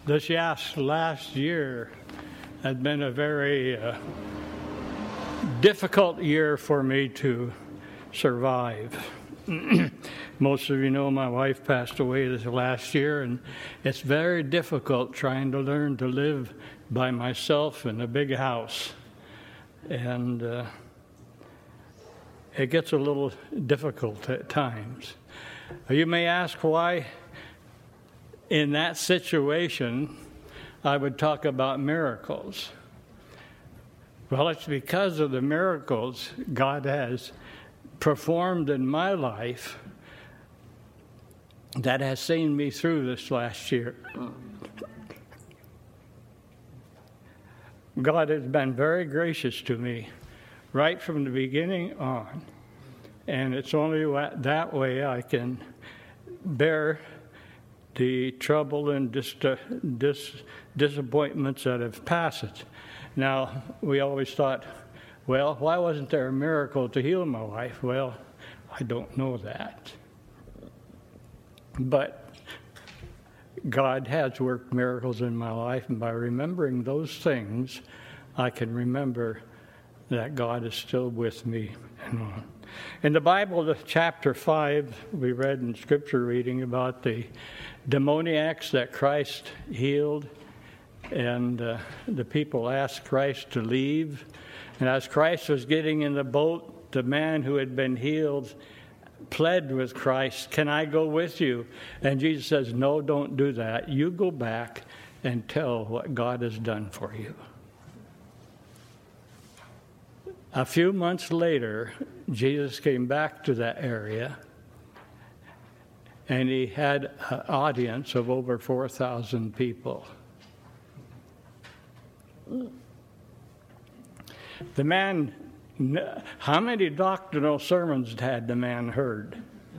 This last year has been a very difficult year for me to survive. Most of you know my wife passed away this last year, and it's very difficult trying to learn to live by myself in a big house. And it gets a little difficult at times. You may ask why in that situation I would talk about miracles. Well, it's because of the miracles God has performed in my life that has seen me through this last year. God has been very gracious to me right from the beginning on, and it's only that way I can bear the trouble and disappointments that have passed. Now, we always thought, well, why wasn't there a miracle to heal my wife? Well, I don't know that. But God has worked miracles in my life, and by remembering those things, I can remember that God is still with me. In the Bible, chapter 5, we read in Scripture reading about the demoniacs that Christ healed, and the people asked Christ to leave. And as Christ was getting in the boat, the man who had been healed pled with Christ, "Can I go with you?" And Jesus says, "No, don't do that. You go back and tell what God has done for you." A few months later, Jesus came back to that area, and he had an audience of over 4,000 people. The man, how many doctrinal sermons had the man heard?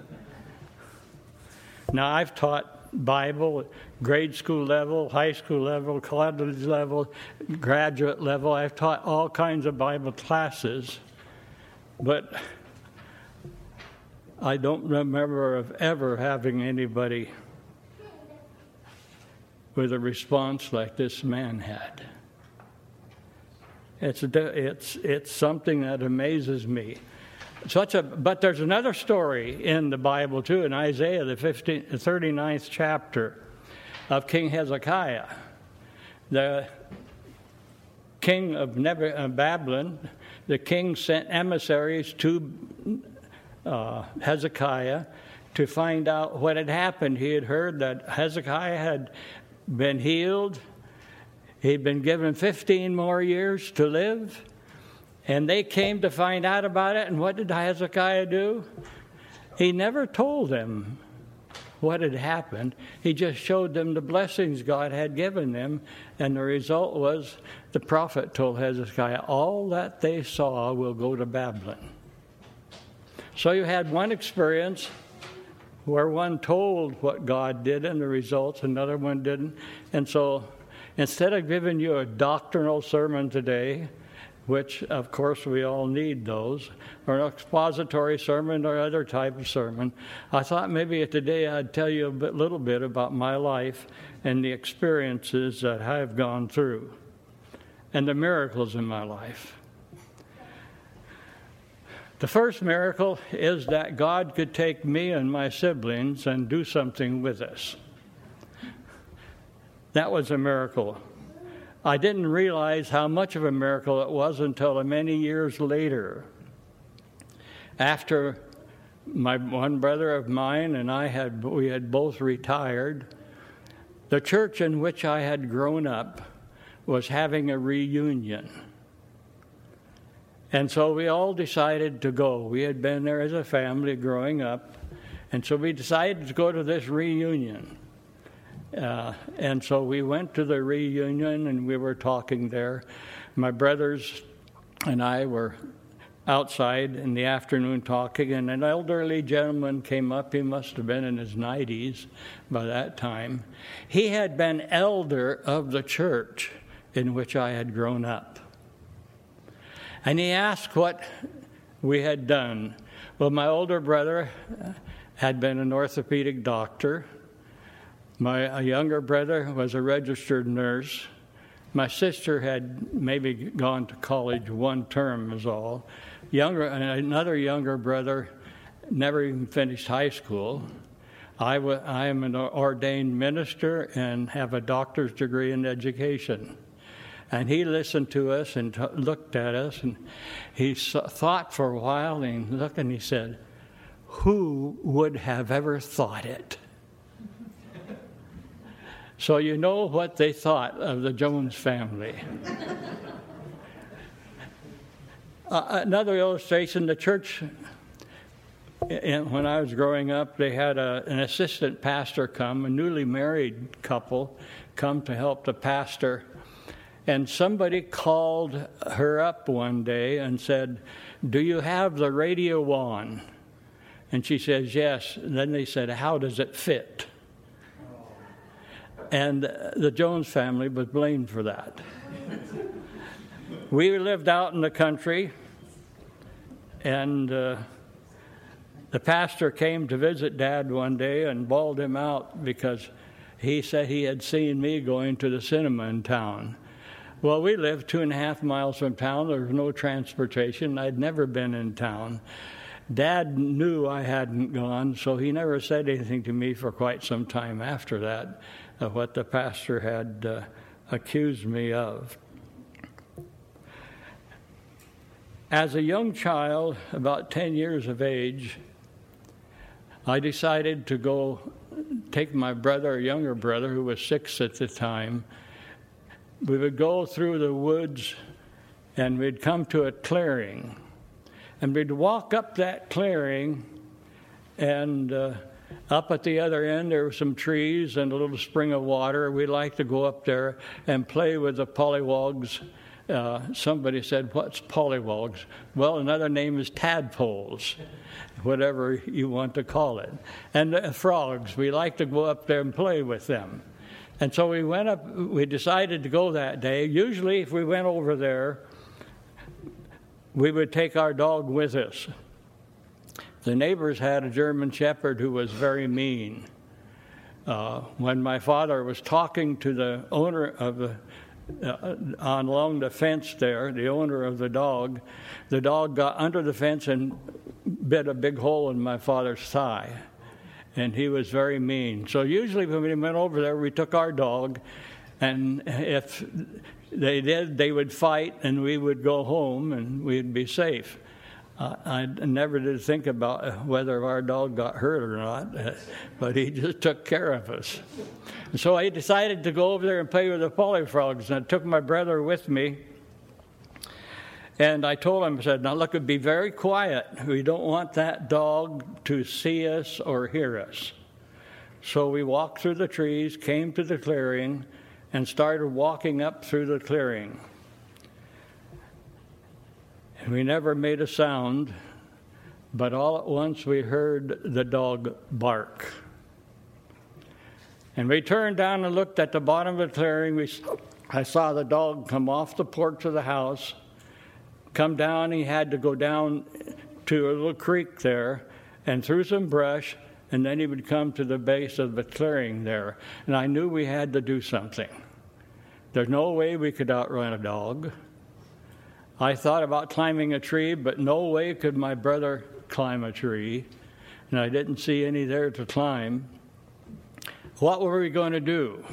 Now, I've taught Bible, grade school level, high school level, college level, graduate level. I've taught all kinds of Bible classes, but I don't remember of ever having anybody with a response like this man had. It's something that amazes me. But there's another story in the Bible too, in Isaiah, the 39th chapter, of King Hezekiah. The king of Babylon, the king sent emissaries to Hezekiah to find out what had happened. He had heard that Hezekiah had been healed. He'd been given 15 more years to live. And they came to find out about it, and what did Hezekiah do? He never told them what had happened. He just showed them the blessings God had given them, and the result was the prophet told Hezekiah, all that they saw will go to Babylon. So you had one experience where one told what God did and the results, another one didn't. And so instead of giving you a doctrinal sermon today, which, of course, we all need those, or an expository sermon or other type of sermon, I thought maybe today I'd tell you a little bit about my life and the experiences that I've gone through and the miracles in my life. The first miracle is that God could take me and my siblings and do something with us. That was a miracle. I didn't realize how much of a miracle it was until many years later. After one brother of mine and we had both retired, the church in which I had grown up was having a reunion. And so we all decided to go. We had been there as a family growing up, and so we decided to go to this reunion. And so we went to the reunion, and we were talking there. My brothers and I were outside in the afternoon talking, and an elderly gentleman came up. He must have been in his 90s by that time. He had been elder of the church in which I had grown up. And he asked what we had done. Well, my older brother had been an orthopedic doctor. My younger brother was a registered nurse. My sister had maybe gone to college one term is all. Another younger brother never even finished high school. I am an ordained minister and have a doctor's degree in education. And he listened to us and looked at us, and he thought for a while, and he looked and he said, "Who would have ever thought it?" So you know what they thought of the Jones family. Another illustration, the church, when I was growing up, they had an assistant pastor come, a newly married couple, come to help the pastor. And somebody called her up one day and said, "Do you have the radio on?" And she says, "Yes." And then they said, "How does it fit?" And the Jones family was blamed for that. We lived out in the country, and the pastor came to visit Dad one day and bawled him out because he said he had seen me going to the cinema in town. Well, we lived 2.5 miles from town. There was no transportation. I'd never been in town. Dad knew I hadn't gone, so he never said anything to me for quite some time after that, of what the pastor had accused me of. As a young child, about 10 years of age, I decided to go take my brother, a younger brother, who was 6 at the time. We would go through the woods, and we'd come to a clearing. And we'd walk up that clearing, and up at the other end there were some trees and a little spring of water. We'd like to go up there and play with the pollywogs. Somebody said, "What's pollywogs?" Well, another name is tadpoles, whatever you want to call it. And frogs, we like to go up there and play with them. And so we went up, we decided to go that day. Usually if we went over there, we would take our dog with us. The neighbors had a German Shepherd who was very mean. When my father was talking to the owner of the along the fence there, the owner of the dog got under the fence and bit a big hole in my father's thigh. And he was very mean. So usually when we went over there, we took our dog, and if they did, they would fight, and we would go home, and we'd be safe. I never did think about whether our dog got hurt or not, but he just took care of us. And so I decided to go over there and play with the polyfrogs, and I took my brother with me. And I told him, I said, "Now look, be very quiet. We don't want that dog to see us or hear us." So we walked through the trees, came to the clearing, and started walking up through the clearing. And we never made a sound, but all at once we heard the dog bark. And we turned down and looked at the bottom of the clearing. I saw the dog come off the porch of the house, come down. He had to go down to a little creek there and through some brush, and then he would come to the base of the clearing there. And I knew we had to do something. There's no way we could outrun a dog. I thought about climbing a tree, but no way could my brother climb a tree, and I didn't see any there to climb. What were we going to do?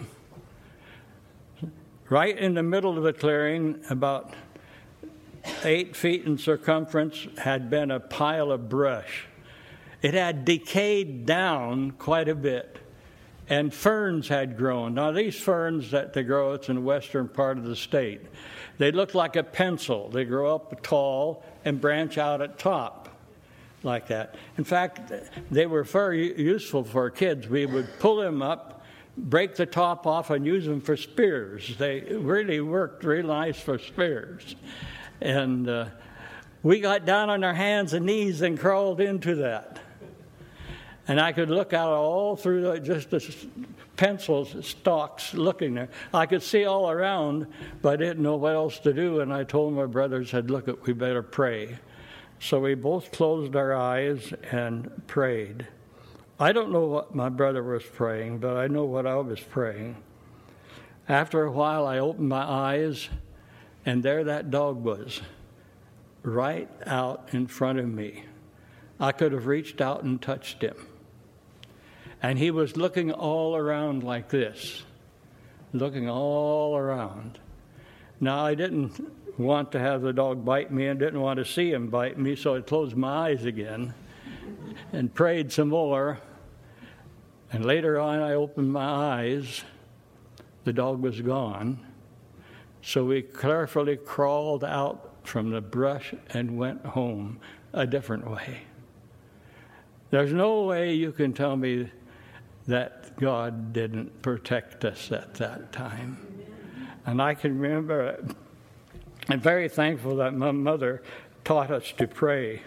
Right in the middle of the clearing, about 8 feet in circumference, had been a pile of brush. It had decayed down quite a bit, and ferns had grown. Now, these ferns that they grow, it's in the western part of the state. They look like a pencil. They grow up tall and branch out at top like that. In fact, they were very useful for kids. We would pull them up, break the top off, and use them for spears. They really worked real nice for spears. And we got down on our hands and knees and crawled into that. And I could look out all through just the pencils, stalks looking there. I could see all around, but I didn't know what else to do. And I told my brother, said, "Look, we better pray." So we both closed our eyes and prayed. I don't know what my brother was praying, but I know what I was praying. After a while, I opened my eyes, and there that dog was, right out in front of me. I could have reached out and touched him. And he was looking all around like this, looking all around. Now, I didn't want to have the dog bite me and didn't want to see him bite me, so I closed my eyes again and prayed some more. And later on, I opened my eyes. The dog was gone. So we carefully crawled out from the brush and went home a different way. There's no way you can tell me that God didn't protect us at that time. And I can remember, I'm very thankful that my mother taught us to pray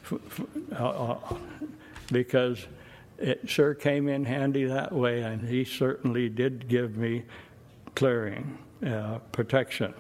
because it sure came in handy that way, and he certainly did give me clearing, protection.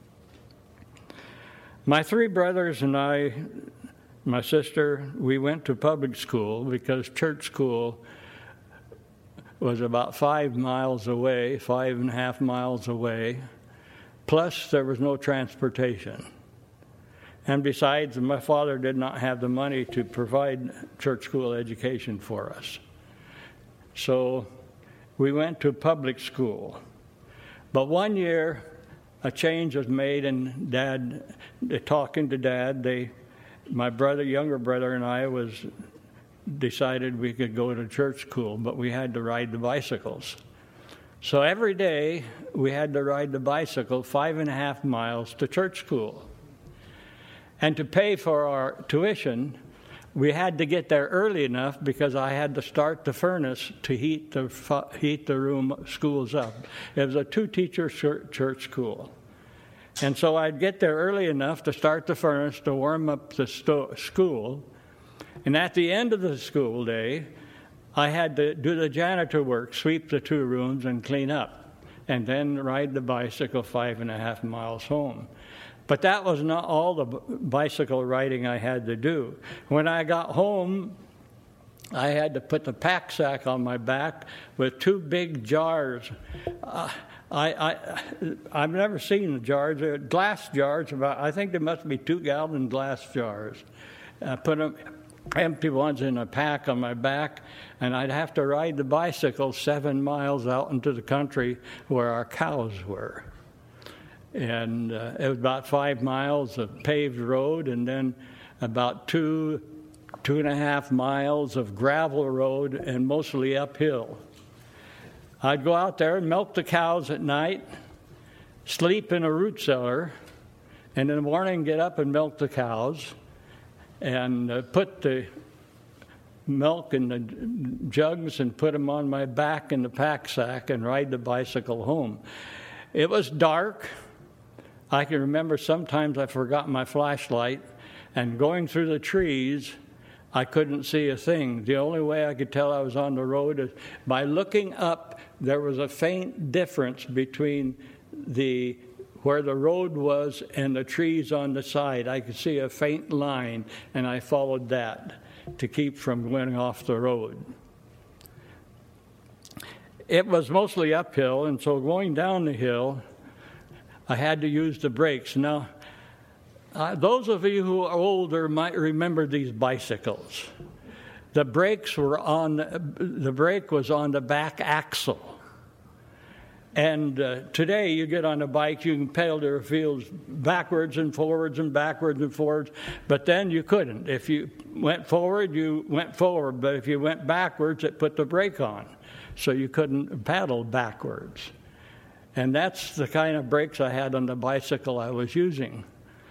My three brothers and I, my sister, we went to public school because church school was about 5 miles away, 5.5 miles away, plus there was no transportation. And besides, my father did not have the money to provide church school education for us. So we went to public school. But one year, a change was made, and Dad, talking to Dad, my brother, younger brother, and I decided we could go to church school, but we had to ride the bicycles. So every day, we had to ride the bicycle 5.5 miles to church school. And to pay for our tuition, we had to get there early enough because I had to start the furnace to heat the room schools up. It was a 2-teacher church school. And so I'd get there early enough to start the furnace to warm up the school. And at the end of the school day, I had to do the janitor work, sweep the 2 rooms and clean up, and then ride the bicycle 5.5 miles home. But that was not all the bicycle riding I had to do. When I got home, I had to put the pack sack on my back with 2 big jars. I've never seen the jars. They're glass jars. I think there must be 2-gallon glass jars. I put them, empty ones in a pack on my back, and I'd have to ride the bicycle 7 miles out into the country where our cows were. And it was about 5 miles of paved road, and then about 2.5 miles of gravel road, and mostly uphill. I'd go out there and milk the cows at night, sleep in a root cellar, and in the morning get up and milk the cows, and put the milk in the jugs and put them on my back in the pack sack and ride the bicycle home. It was dark. I can remember sometimes I forgot my flashlight, and going through the trees, I couldn't see a thing. The only way I could tell I was on the road is by looking up. There was a faint difference between where the road was and the trees on the side. I could see a faint line, and I followed that to keep from going off the road. It was mostly uphill, and so going down the hill, I had to use the brakes. Now, those of you who are older might remember these bicycles. The brake was on the back axle. And today you get on a bike, you can pedal your wheels backwards and forwards and backwards and forwards, but then you couldn't. If you went forward, you went forward, but if you went backwards, it put the brake on, so you couldn't paddle backwards. And that's the kind of brakes I had on the bicycle I was using.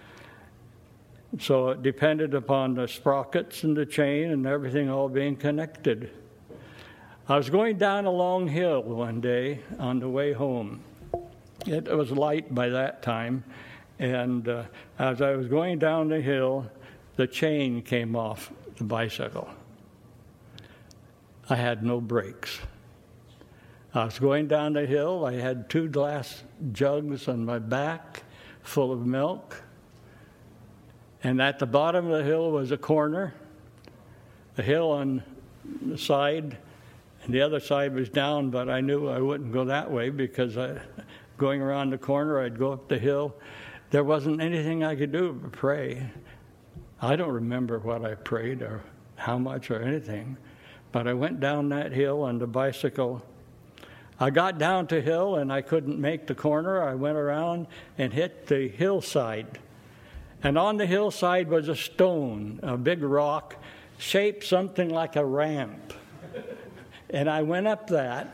So it depended upon the sprockets and the chain and everything all being connected. I was going down a long hill one day on the way home. It was light by that time, and as I was going down the hill, the chain came off the bicycle. I had no brakes. I was going down the hill. I had 2 glass jugs on my back full of milk. And at the bottom of the hill was a corner. The hill on side, and the other side was down, but I knew I wouldn't go that way because going around the corner, I'd go up the hill. There wasn't anything I could do but pray. I don't remember what I prayed or how much or anything, but I went down that hill on the bicycle. I got down to hill and I couldn't make the corner. I went around and hit the hillside. And on the hillside was a stone, a big rock, shaped something like a ramp. And I went up that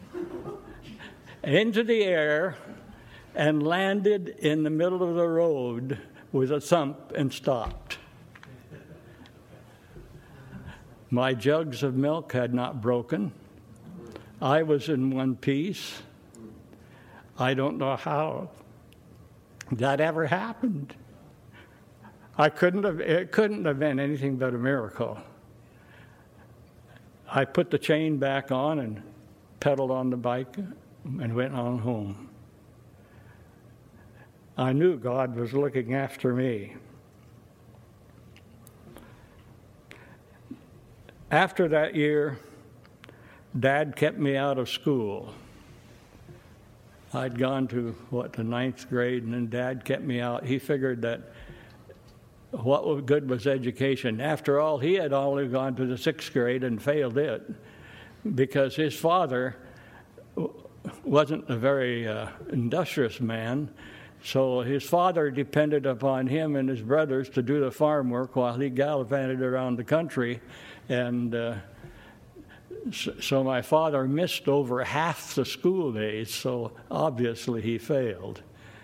into the air and landed in the middle of the road with a thump and stopped. My jugs of milk had not broken. I was in one piece. I don't know how that ever happened. It couldn't have been anything but a miracle. I put the chain back on and pedaled on the bike and went on home. I knew God was looking after me. After that year, Dad kept me out of school. I'd gone to, the 9th grade, and then Dad kept me out. He figured that what good was education? After all, he had only gone to the 6th grade and failed it because his father wasn't a very industrious man. So his father depended upon him and his brothers to do the farm work while he gallivanted around the country. And so my father missed over half the school days, so obviously he failed.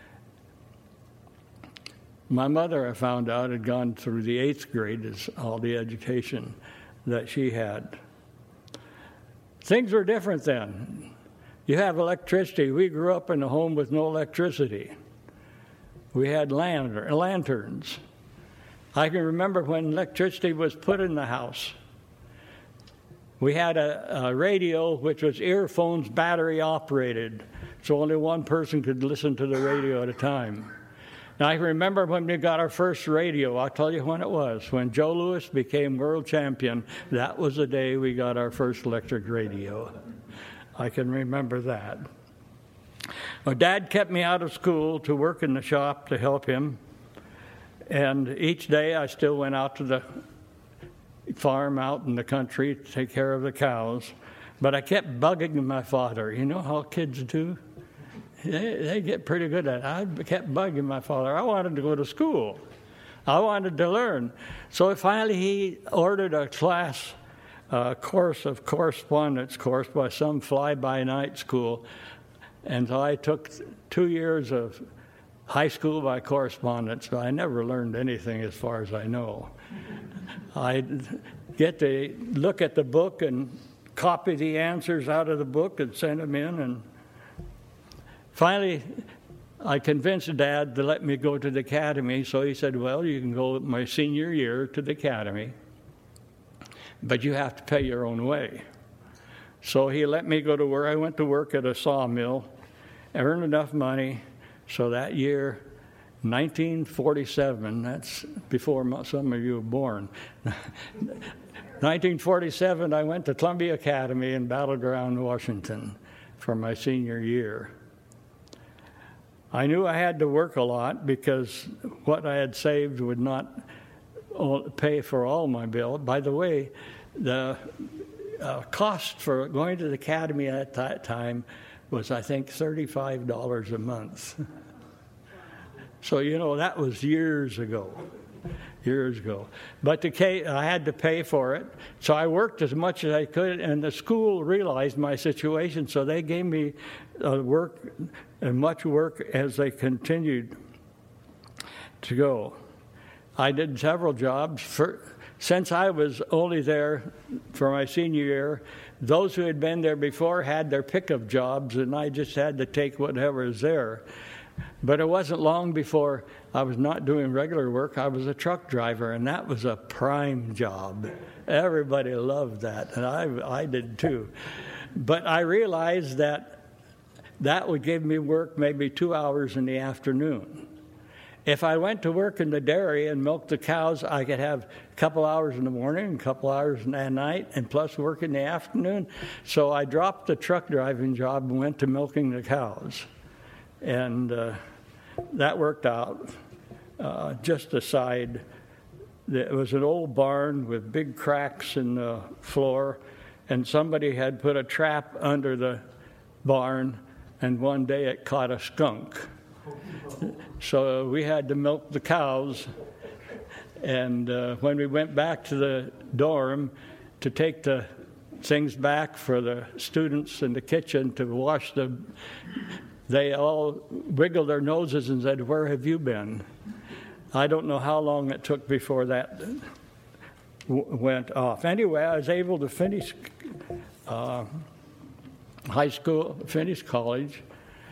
My mother, I found out, had gone through the 8th grade as all the education that she had. Things were different then. You have electricity. We grew up in a home with no electricity. We had lanterns. I can remember when electricity was put in the house. We had a radio which was earphones, battery operated, so only one person could listen to the radio at a time. Now, I remember when we got our first radio. I'll tell you when it was. When Joe Louis became world champion, that was the day we got our first electric radio. I can remember that. Well, Dad kept me out of school to work in the shop to help him. And each day I still went out to the farm out in the country to take care of the cows. But I kept bugging my father. You know how kids do? They get pretty good at it. I kept bugging my father. I wanted to go to school. I wanted to learn. So finally he ordered a class course of correspondence course by some fly-by-night school. And so I took 2 years of high school by correspondence, but I never learned anything as far as I know. I'd get to look at the book and copy the answers out of the book and send them in. And finally, I convinced Dad to let me go to the academy. So he said, well, you can go my senior year to the academy, but you have to pay your own way. So he let me go to work. I went to work at a sawmill, earned enough money. So that year, 1947, that's before some of you were born. 1947, I went to Columbia Academy in Battle Ground, Washington for my senior year. I knew I had to work a lot because what I had saved would not pay for all my bill. By the way, the cost for going to the academy at that time was, I think, $35 a month. So, you know, that was years ago. But I had to pay for it, so I worked as much as I could, and the school realized my situation, so they gave me much work as they continued to go. I did several jobs. Since I was only there for my senior year, those who had been there before had their pick of jobs, and I just had to take whatever was there. But it wasn't long before I was not doing regular work. I was a truck driver, and that was a prime job. Everybody loved that, and I did too. But I realized that would give me work maybe 2 hours in the afternoon. If I went to work in the dairy and milked the cows, I could have a couple hours in the morning and a couple hours at night, and plus work in the afternoon. So I dropped the truck driving job and went to milking the cows. And that worked out. Just aside, it was an old barn with big cracks in the floor, and somebody had put a trap under the barn, and one day it caught a skunk. So we had to milk the cows, and when we went back to the dorm to take the things back for the students in the kitchen to wash them, they all wiggled their noses and said, "Where have you been?" I don't know how long it took before that went off. Anyway, I was able to finish high school, finish college.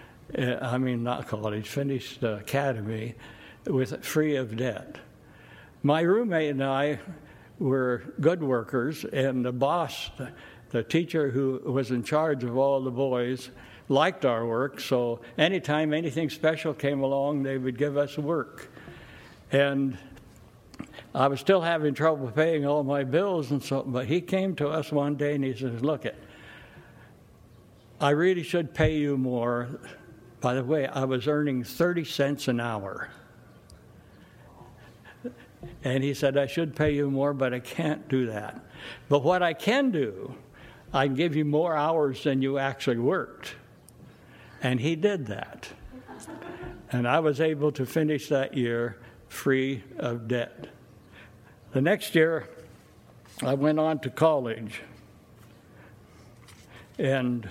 Finished academy free of debt. My roommate and I were good workers, and the boss, the teacher who was in charge of all the boys, liked our work, so anytime anything special came along, they would give us work. And I was still having trouble paying all my bills, and so, but he came to us one day and he says, "Look, I really should pay you more." By the way, I was earning 30 cents an hour. And he said, "I should pay you more, but I can't do that. But what I can do, I can give you more hours than you actually worked." And he did that. And I was able to finish that year free of debt. The next year, I went on to college. And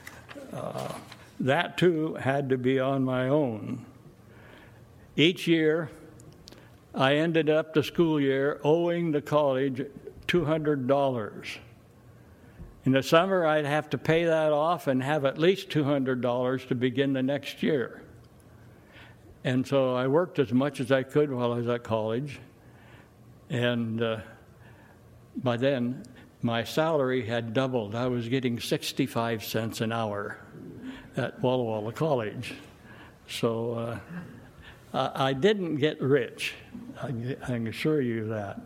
that too had to be on my own. Each year, I ended up the school year owing the college $200. In the summer, I'd have to pay that off and have at least $200 to begin the next year. And so I worked as much as I could while I was at college. And by then, my salary had doubled. I was getting 65 cents an hour at Walla Walla College. So I didn't get rich. I can assure you that.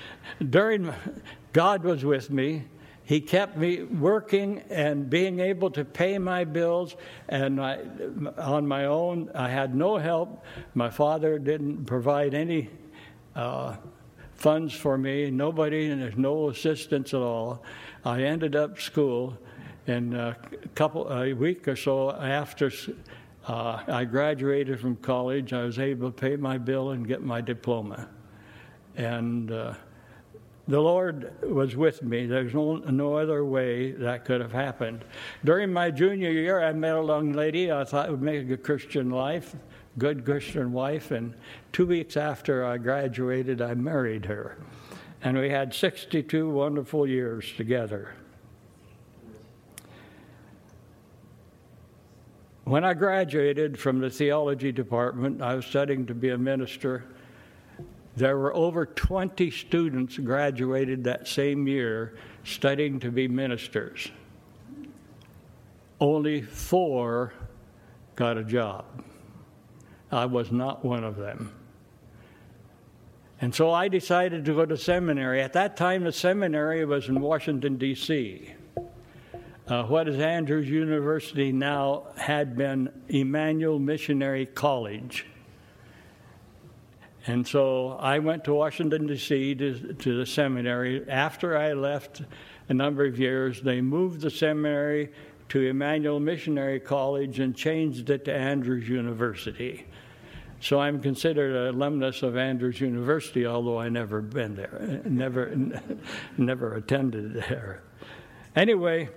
God was with me. He kept me working and being able to pay my bills, and on my own. I had no help. My father didn't provide any funds for me. Nobody, and there's no assistance at all. I ended up school, and a week or so after I graduated from college, I was able to pay my bill and get my diploma. And the Lord was with me. There's no other way that could have happened. During my junior year, I met a young lady I thought would make a good Christian wife, and 2 weeks after I graduated, I married her. And we had 62 wonderful years together. When I graduated from the theology department, I was studying to be a minister. There were over 20 students graduated that same year studying to be ministers. Only 4 got a job. I was not one of them. And so I decided to go to seminary. At that time, the seminary was in Washington, D.C. What is Andrews University now had been Emmanuel Missionary College. And so I went to Washington, D.C. to the seminary. After I left a number of years, they moved the seminary to Emmanuel Missionary College and changed it to Andrews University. So I'm considered an alumnus of Andrews University, although I never been there, never attended there. Anyway,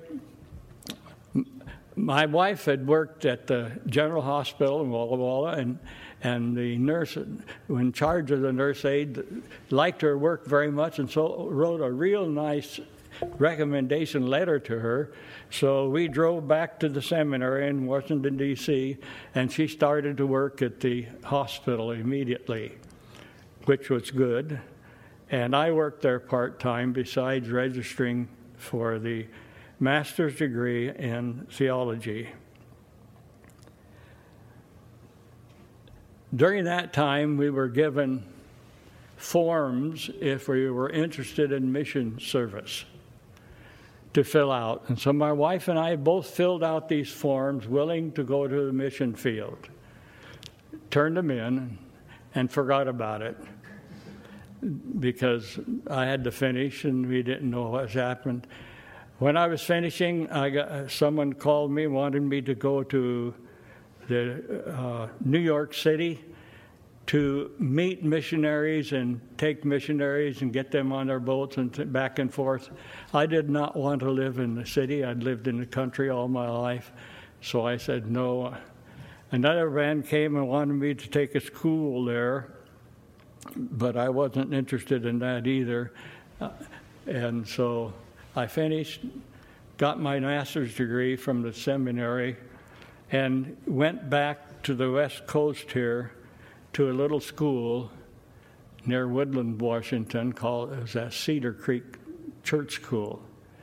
my wife had worked at the General Hospital in Walla Walla, and the nurse in charge of the nurse aide liked her work very much, and so wrote a real nice recommendation letter to her. So we drove back to the seminary in Washington, D.C., and she started to work at the hospital immediately, which was good. And I worked there part-time besides registering for the master's degree in theology. during that time, we were given forms if we were interested in mission service to fill out. And so my wife and I both filled out these forms, willing to go to the mission field. Turned them in and forgot about it because I had to finish and we didn't know what happened. When I was finishing, someone called me, wanted me to go to the New York City to meet missionaries and take missionaries and get them on their boats and back and forth. I did not want to live in the city. I'd lived in the country all my life, so I said no. Another man came and wanted me to take a school there, but I wasn't interested in that either. And so I finished, got my master's degree from the seminary, and went back to the West Coast here to a little school near Woodland, Washington, called it was at Cedar Creek Church School.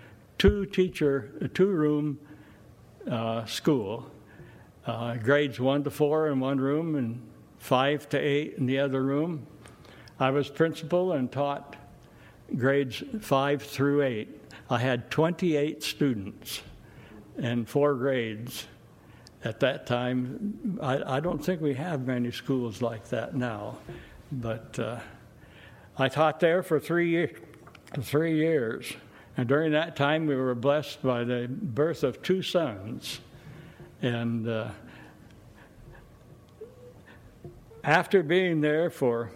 Two-room school. Grades 1 to 4 in one room and 5 to 8 in the other room. I was principal and taught grades 5 through 8. I had 28 students in 4 grades. At that time, I don't think we have many schools like that now, but I taught there for 3 years, and during that time we were blessed by the birth of 2 sons, and after being there for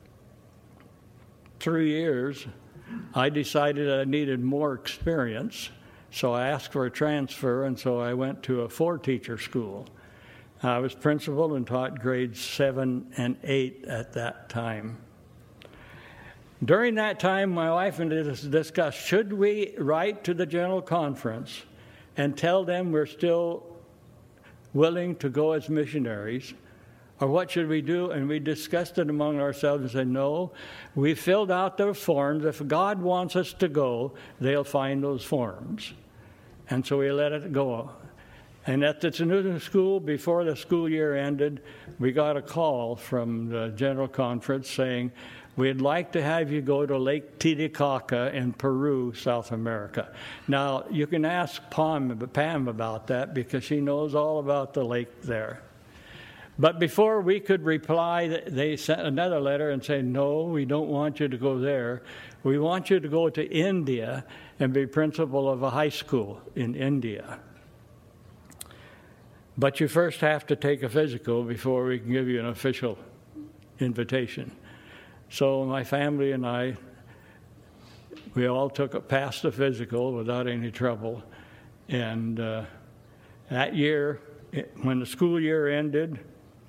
3 years, I decided I needed more experience. So I asked for a transfer, and so I went to a 4-teacher school. I was principal and taught grades 7 and 8 at that time. During that time, my wife and I discussed, should we write to the General Conference and tell them we're still willing to go as missionaries, or what should we do? And we discussed it among ourselves and said, no, we filled out the forms. If God wants us to go, they'll find those forms. And so we let it go. And at the new school, before the school year ended, we got a call from the General Conference saying, we'd like to have you go to Lake Titicaca in Peru, South America. Now, you can ask Pam about that because she knows all about the lake there. But before we could reply, they sent another letter and said, no, we don't want you to go there. We want you to go to India and be principal of a high school in India. But you first have to take a physical before we can give you an official invitation. So my family and I, we all passed the physical without any trouble. And that year, when the school year ended,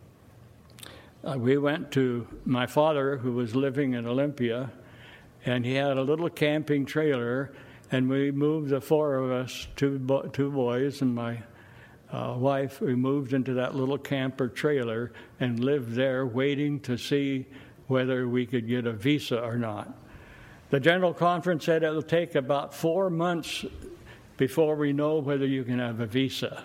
we went to my father, who was living in Olympia, and he had a little camping trailer, and we moved the 4 of us, two boys and my wife, we moved into that little camper trailer and lived there waiting to see whether we could get a visa or not. The General Conference said it'll take about 4 months before we know whether you can have a visa.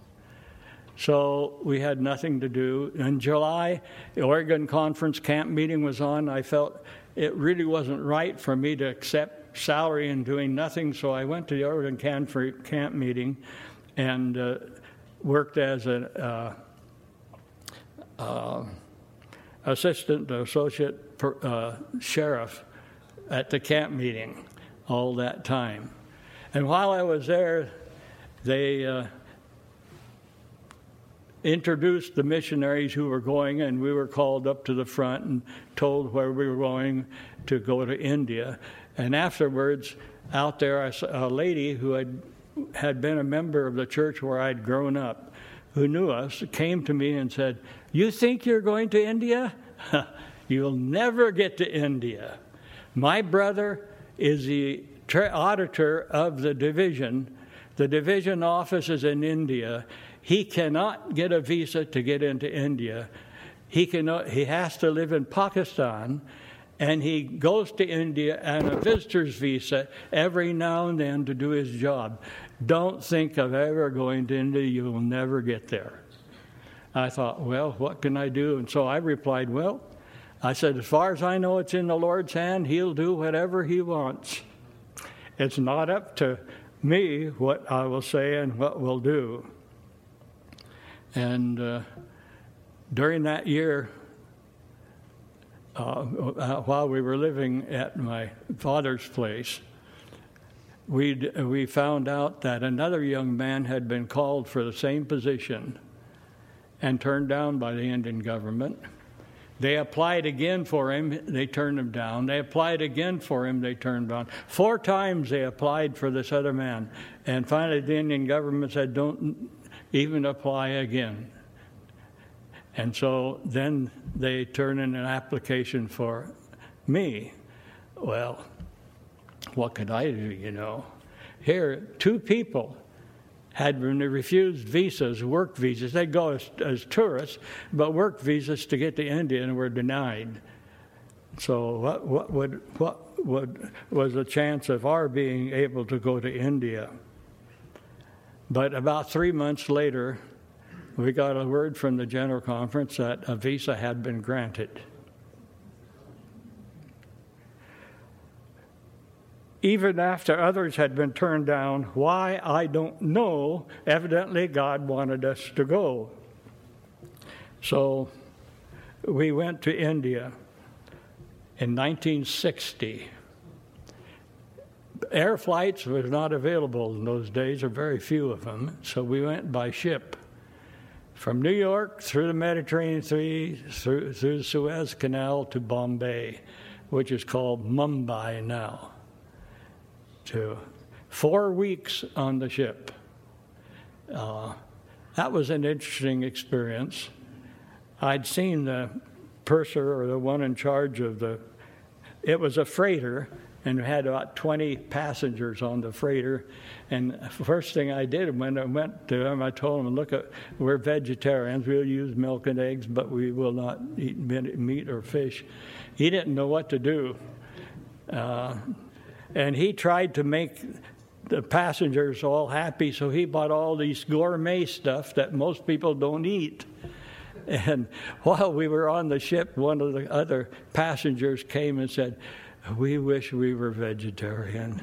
So we had nothing to do. In July, the Oregon Conference camp meeting was on. I felt it really wasn't right for me to accept salary and doing nothing, so I went to the Oregon camp meeting and worked as an associate sheriff at the camp meeting all that time. And while I was there, they introduced the missionaries who were going, and we were called up to the front and told where we were going to go to India. And afterwards, out there, I saw a lady who had been a member of the church where I'd grown up, who knew us, came to me and said, "You think you're going to India? You'll never get to India. My brother is the auditor of the division. The division office is in India. He cannot get a visa to get into India. He has to live in Pakistan, and he goes to India on a visitor's visa every now and then to do his job. Don't think of ever going to India. You will never get there." I thought, well, what can I do? And so I replied, well, I said, as far as I know, it's in the Lord's hand. He'll do whatever he wants. It's not up to me what I will say and what we'll do. And during that year, while we were living at my father's place, we found out that another young man had been called for the same position and turned down by the Indian government. They applied again for him, they turned him down. They applied again for him, they turned him down. 4 times they applied for this other man. And finally the Indian government said, don't even apply again. And so then they turned in an application for me. Well, what could I do, you know? Here, 2 people had been refused visas, work visas. They go as tourists, but work visas to get to India were denied. So what was the chance of our being able to go to India? But about 3 months later, we got a word from the General Conference that a visa had been granted. Even after others had been turned down, why, I don't know. Evidently, God wanted us to go. So we went to India in 1960. Air flights was not available in those days, or very few of them, so we went by ship. From New York through the Mediterranean Sea, through the Suez Canal to Bombay, which is called Mumbai now. To 4 weeks on the ship. That was an interesting experience. I'd seen the purser, or the one in charge of it was a freighter, and it had about 20 passengers on the freighter. And the first thing I did when I went to him, I told him, look, we're vegetarians. We'll use milk and eggs, but we will not eat meat or fish. He didn't know what to do. And he tried to make the passengers all happy, so he bought all these gourmet stuff that most people don't eat. And while we were on the ship, one of the other passengers came and said, we wish we were vegetarian.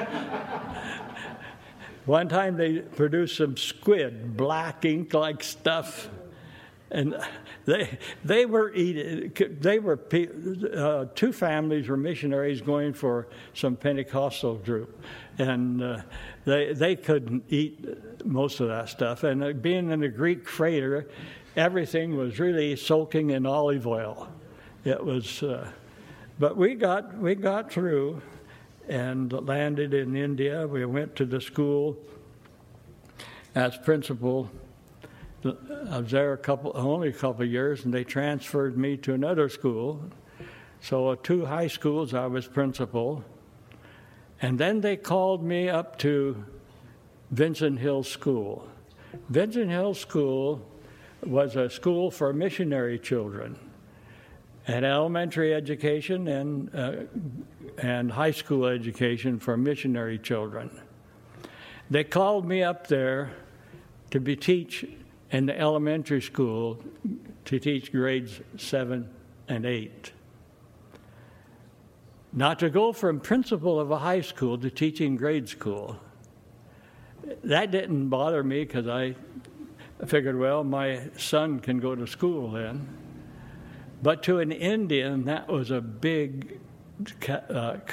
One time they produced some squid, black ink-like stuff, and they were eating. They were 2 families were missionaries going for some Pentecostal group, and they couldn't eat most of that stuff. And being in a Greek freighter, everything was really soaking in olive oil. It was, but we got through and landed in India. We went to the school as principal. I was there only a couple of years, and they transferred me to another school. So at 2 high schools, I was principal. And then they called me up to Vincent Hill School. Vincent Hill School was a school for missionary children, and elementary education and high school education for missionary children. They called me up there to teach in the elementary school, to teach grades 7 and 8. Not to go from principal of a high school to teaching grade school. That didn't bother me, because I figured, well, my son can go to school then. But to an Indian, that was a big cut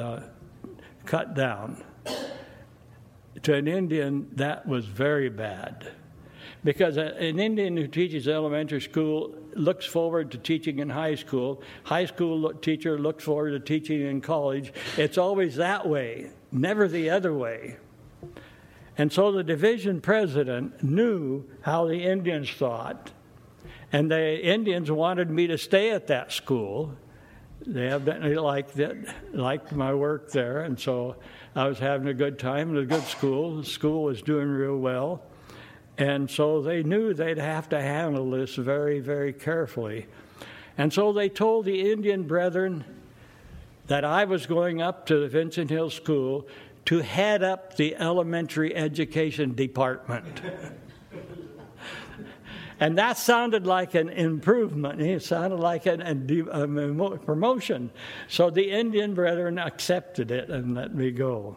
down. To an Indian, that was very bad. Because an Indian who teaches elementary school looks forward to teaching in high school. High school teacher looks forward to teaching in college. It's always that way, never the other way. And so the division president knew how the Indians thought. And the Indians wanted me to stay at that school. They evidently liked my work there. And so I was having a good time in a good school. The school was doing real well. And so they knew they'd have to handle this very, very carefully. And so they told the Indian brethren that I was going up to the Vincent Hill School to head up the elementary education department. And that sounded like an improvement. It sounded like a promotion. So the Indian brethren accepted it and let me go.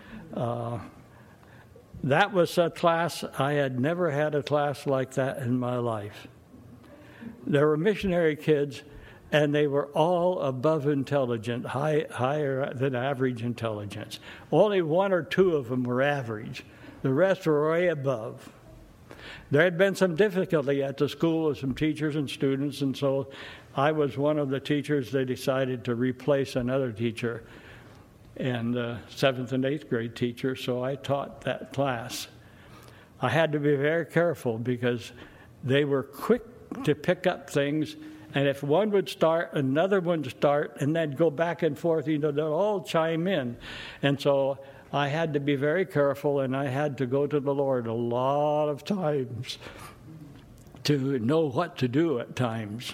That was a class. I had never had a class like that in my life. There were missionary kids, and they were all above intelligent, higher than average intelligence. Only one or two of them were average. The rest were way above. There had been some difficulty at the school with some teachers and students, and so I was one of the teachers. They decided to replace another teacher, and 7th and 8th grade teacher, so I taught that class. I had to be very careful because they were quick to pick up things, and if one would start, another one would start, and then go back and forth, they'll all chime in. And so I had to be very careful, and I had to go to the Lord a lot of times to know what to do at times.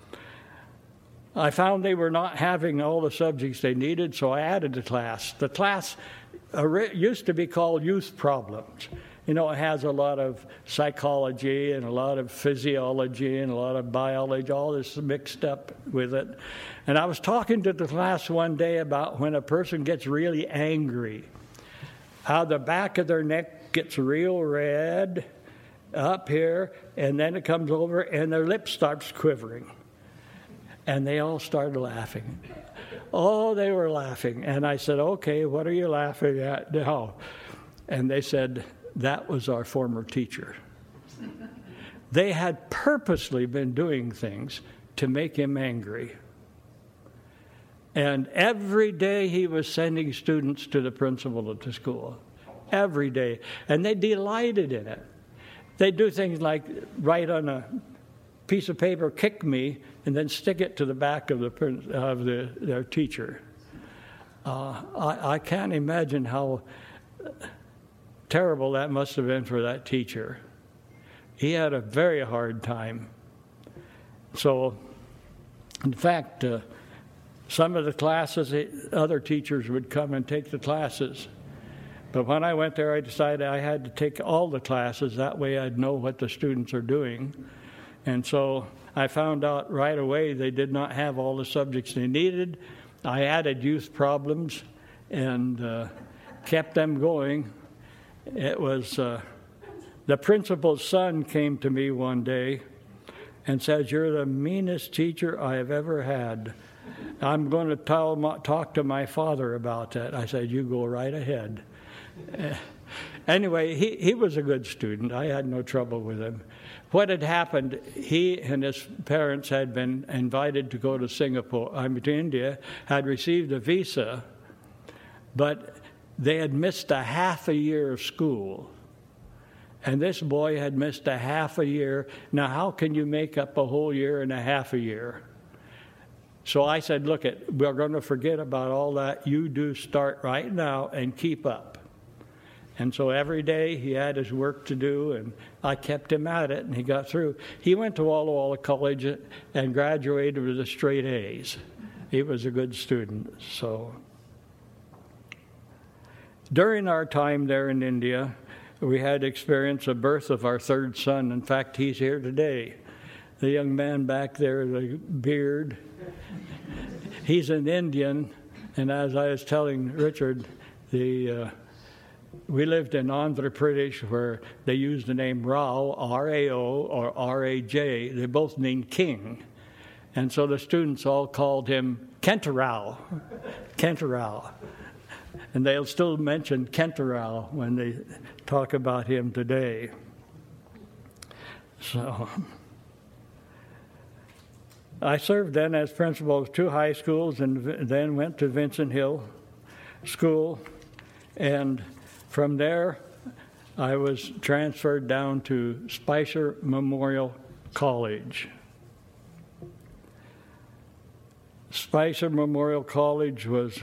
I found they were not having all the subjects they needed, so I added a class. The class used to be called Youth Problems. It has a lot of psychology and a lot of physiology and a lot of biology, all this mixed up with it. And I was talking to the class one day about when a person gets really angry, how the back of their neck gets real red up here, and then it comes over and their lip starts quivering. And they all started laughing. Oh, they were laughing. And I said, okay, what are you laughing at now? And they said, that was our former teacher. They had purposely been doing things to make him angry. And every day he was sending students to the principal of the school. Every day. And they delighted in it. They'd do things like write on a piece of paper, kick me, and then stick it to the back of their teacher. I can't imagine how terrible that must have been for that teacher. He had a very hard time. So, in fact, some of the classes, other teachers would come and take the classes. But when I went there, I decided I had to take all the classes. That way I'd know what the students are doing. And so I found out right away they did not have all the subjects they needed. I added youth problems and kept them going. It was the principal's son came to me one day and said, "You're the meanest teacher I have ever had. I'm going to talk to my father about that." I said, "You go right ahead." Anyway, he was a good student. I had no trouble with him. What had happened, he and his parents had been invited to go to to India, had received a visa, but they had missed a half a year of school. And this boy had missed a half a year. Now, how can you make up a whole year in a half a year? So I said, look, we're going to forget about all that. You do start right now and keep up. And so every day he had his work to do, and I kept him at it, and he got through. He went to Walla Walla College and graduated with a straight A's. He was a good student. So during our time there in India, we had experienced the birth of our third son. In fact, he's here today. The young man back there, the beard, he's an Indian, and as I was telling Richard, we lived in Andhra Pradesh where they used the name Rao, R-A-O, or R-A-J. They both mean king. And so the students all called him Kentarao. Kentarao. And they'll still mention Kentarao when they talk about him today. So I served then as principal of 2 high schools and then went to Vincent Hill School. And from there, I was transferred down to Spicer Memorial College. Spicer Memorial College was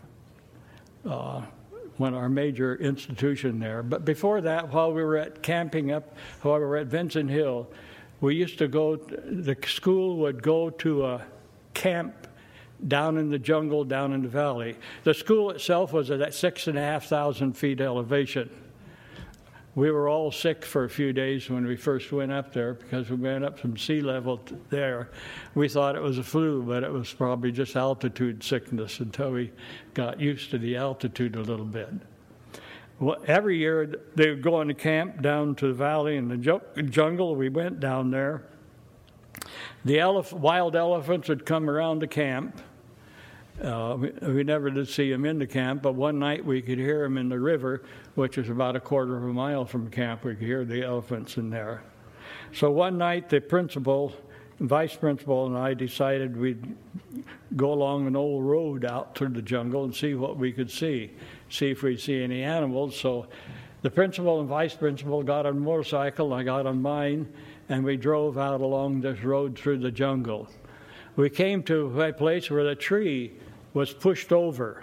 our major institution there. But before that, while we were at Vincent Hill, we used to the school would go to a camp down in the jungle, down in the valley. The school itself was at 6,500 feet elevation. We were all sick for a few days when we first went up there because we went up from sea level there. We thought it was a flu, but it was probably just altitude sickness until we got used to the altitude a little bit. Well, every year they would go on a camp down to the valley in the jungle. We went down there. The wild elephants would come around the camp. We never did see them in the camp, but one night we could hear them in the river, which is about a quarter of a mile from camp. We could hear the elephants in there. So one night the principal, vice principal, and I decided we'd go along an old road out through the jungle and see what we could see if we'd see any animals. So the principal and vice principal got on a motorcycle, I got on mine, and we drove out along this road through the jungle. We came to a place where the tree was pushed over.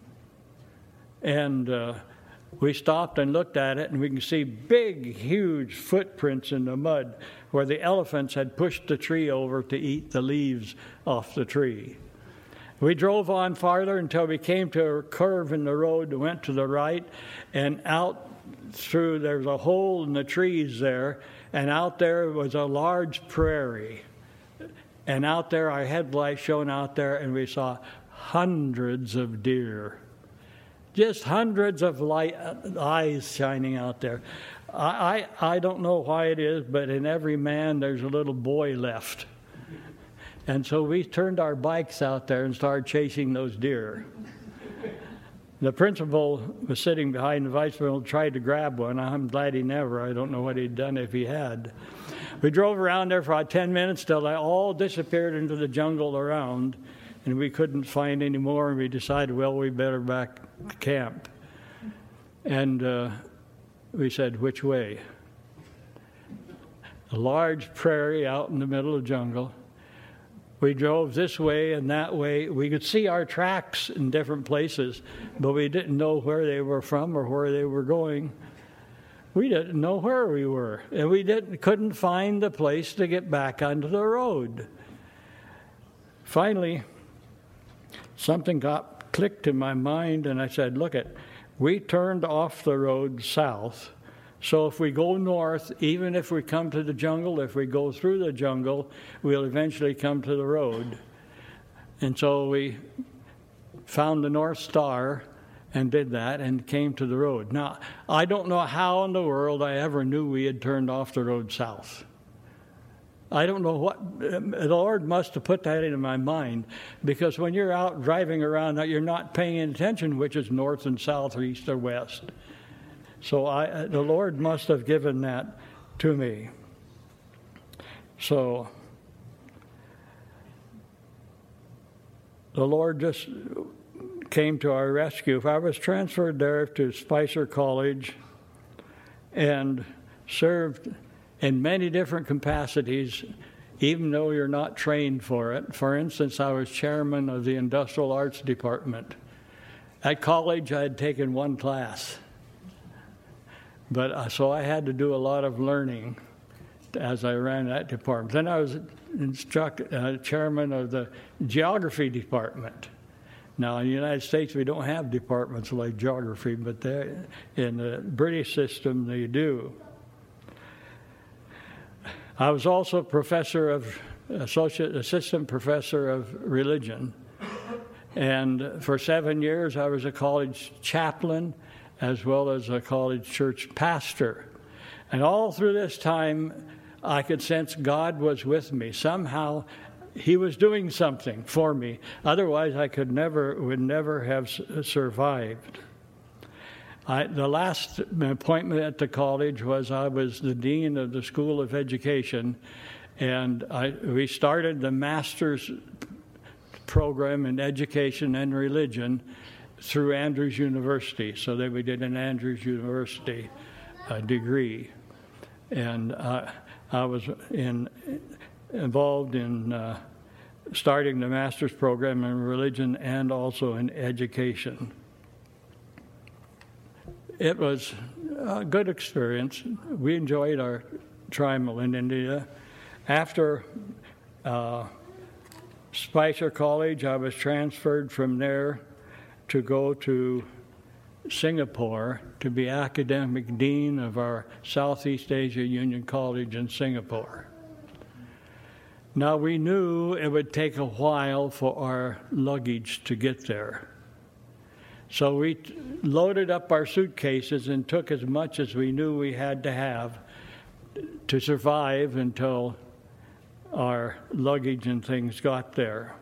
And we stopped and looked at it, and we can see big, huge footprints in the mud where the elephants had pushed the tree over to eat the leaves off the tree. We drove on farther until we came to a curve in the road, went to the right, and out through, there's a hole in the trees there, and out there was a large prairie. And out there, our headlights shone out there, and we saw hundreds of deer. Just hundreds of eyes shining out there. I don't know why it is, but in every man there's a little boy left. And so we turned our bikes out there and started chasing those deer. The principal was sitting behind the vice principal, tried to grab one. I'm glad he never. I don't know what he'd done if he had. We drove around there for about 10 minutes till they all disappeared into the jungle around, and we couldn't find any more, and we decided, well, we better back to camp. And we said, which way? A large prairie out in the middle of the jungle. We drove this way and that way. We could see our tracks in different places, but we didn't know where they were from or where they were going. We didn't know where we were, and we couldn't find the place to get back onto the road. Finally, something got clicked in my mind, and I said, look we turned off the road south. So if we go north, even if we come to the jungle, if we go through the jungle, we'll eventually come to the road. And so we found the North Star and did that and came to the road. Now, I don't know how in the world I ever knew we had turned off the road south. I don't know what, the Lord must have put that into my mind, because when you're out driving around, you're not paying attention which is north and south or east or west. So the Lord must have given that to me. So the Lord just came to our rescue. I was transferred there to Spicer College and served in many different capacities, even though you're not trained for it. For instance, I was chairman of the Industrial Arts Department. At college, I had taken one class. But so I had to do a lot of learning as I ran that department. Then I was chairman of the geography department. Now, in the United States, we don't have departments like geography, but in the British system, they do. I was also assistant professor of religion. And for 7 years, I was a college chaplain as well as a college church pastor. And all through this time, I could sense God was with me. Somehow, He was doing something for me. Otherwise, I would never have survived. The last appointment at the college was I was the dean of the School of Education, and we started the master's program in education and religion through Andrews University. So then we did an Andrews University degree. And I was involved in starting the master's program in religion and also in education. It was a good experience. We enjoyed our time in India. After Spicer College, I was transferred from there to go to Singapore to be academic dean of our Southeast Asia Union College in Singapore. Now, we knew it would take a while for our luggage to get there. So we loaded up our suitcases and took as much as we knew we had to have to survive until our luggage and things got there.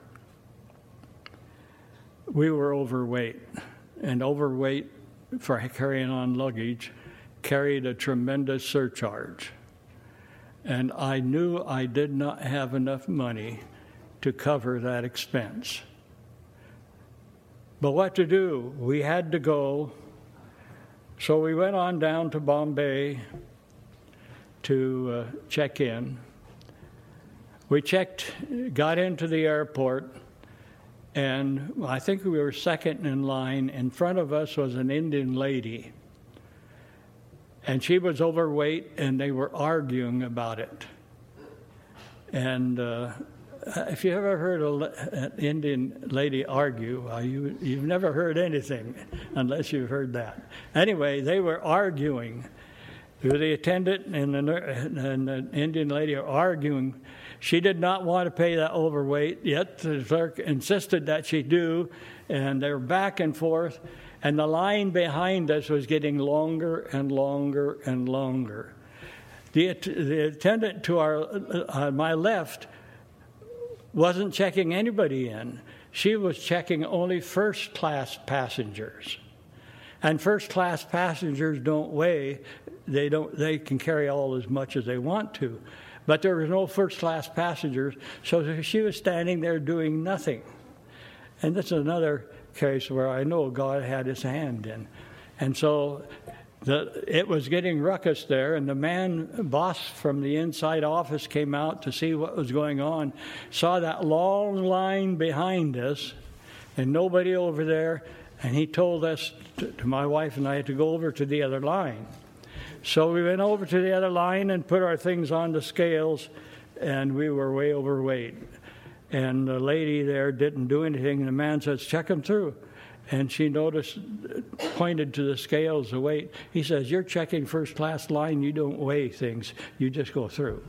We were overweight, and overweight for carrying on luggage carried a tremendous surcharge. And I knew I did not have enough money to cover that expense. But what to do? We had to go. So we went on down to Bombay to check in. We got into the airport, and I think we were second in line. In front of us was an Indian lady, and she was overweight, and they were arguing about it. And if you ever heard an Indian lady argue, you've never heard anything unless you've heard that. Anyway, they were arguing. The attendant and the Indian lady are arguing. She did not want to pay that overweight, yet the clerk insisted that she do, and they were back and forth, and the line behind us was getting longer and longer and longer. The attendant to on my left wasn't checking anybody in. She was checking only first-class passengers. And first-class passengers don't weigh. They can carry all as much as they want to. But there were no first-class passengers, so she was standing there doing nothing. And this is another case where I know God had his hand in. And so it was getting ruckus there, and the boss from the inside office came out to see what was going on, saw that long line behind us and nobody over there, and he told us, to my wife and I, to go over to the other line. So we went over to the other line and put our things on the scales, and we were way overweight. And the lady there didn't do anything, and the man says, check them through. And she pointed to the scales, the weight. He says, you're checking first class line, you don't weigh things, you just go through.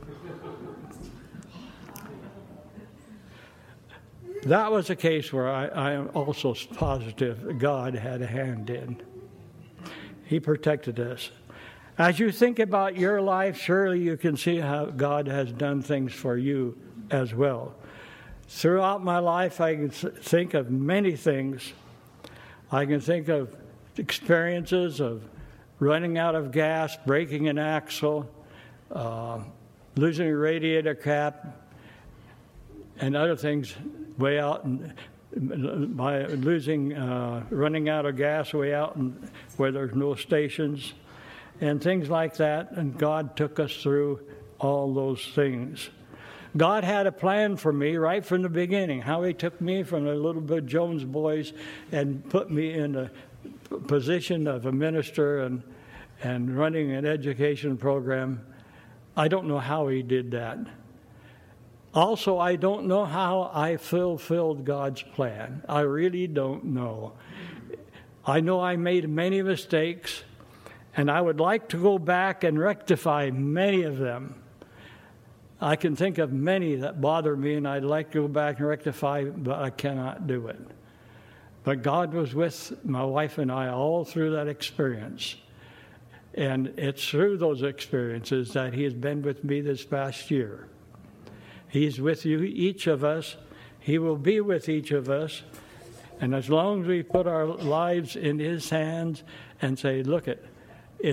That was a case where I am also positive God had a hand in. He protected us. As you think about your life, surely you can see how God has done things for you as well. Throughout my life, I can think of many things. I can think of experiences of running out of gas, breaking an axle, losing a radiator cap, and other things way out, and by running out of gas way out where there's no stations, and things like that. And God took us through all those things. God had a plan for me right from the beginning, how he took me from the little bit Jones boys and put me in a position of a minister and running an education program. I don't know how he did that. Also, I don't know how I fulfilled God's plan. I really don't know. I know I made many mistakes, and I would like to go back and rectify many of them. I can think of many that bother me, and I'd like to go back and rectify, but I cannot do it. But God was with my wife and I all through that experience. And it's through those experiences that he has been with me this past year. He's with you, each of us. He will be with each of us. And as long as we put our lives in his hands and say, look,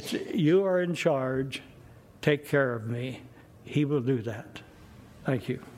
you are in charge, take care of me, he will do that. Thank you.